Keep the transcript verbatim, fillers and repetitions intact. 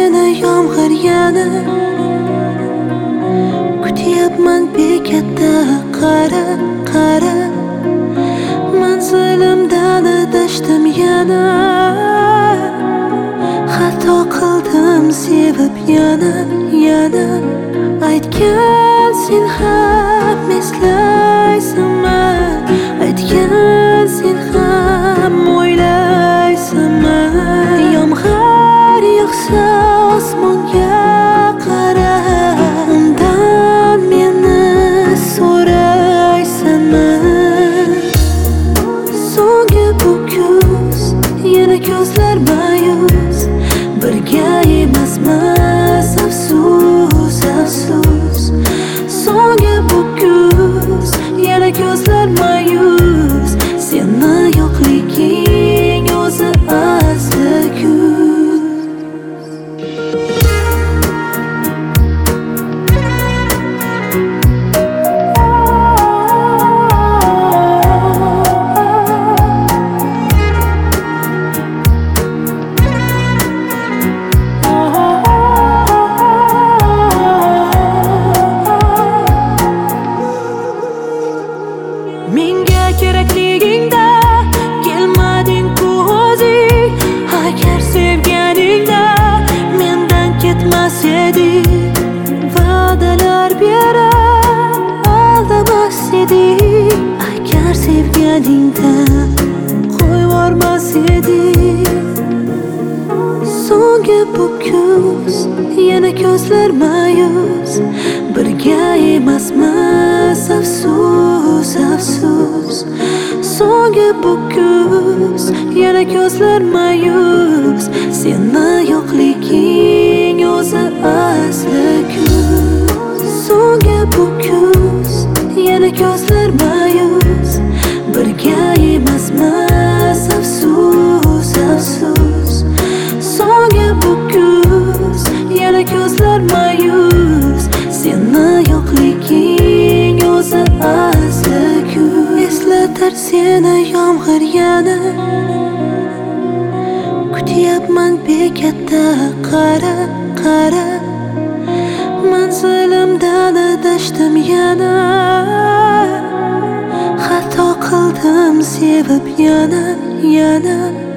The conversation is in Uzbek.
seni yomg'ir yana. Kutyapman bekatda qara qara. Manzilimdan adashdim yana. Xato qildim sevib yana yana. Aytgan sen ham eslaysanmi? Aytgan sen ham o'ylaysanmi? Yomg'ir yog'sa osmonga qara, undan meni so'raysanmi? So'nggi bu kuz yana ko'zlar ma'yus, birga emasmiz afsus afsus. So'nggi bu kuz yana ko'zlar ma'yus, seni yo'qliging o'zi asli kuz. Menga kerakligingda kelmading-ku o'zing. Agar sevganingda mendan ketmas eding. Va'dalar berib aldamas eding. Agar sevganingda qo'yvormas eding. So'nggi bu kuz yana ko'zlar ma'yus, birga emasmiz afsus afsus. So'nggi bu kuz yana ko'zlar ma'yus, seni yo'qliging o'zi asli kuz. So'nggi bu kuz yana ko'zlar ma'yus, birga emasmiz afsus afsus. So'nggi bu kuz yana ko'zlar ma'yus, seni yo'qliging o'zi asli kuz. Eslatar seni yomg'ir yana. Kutyapman bekatda qara qara. Manzilimdan adashdim yana. Xato qildim sevib yana yana.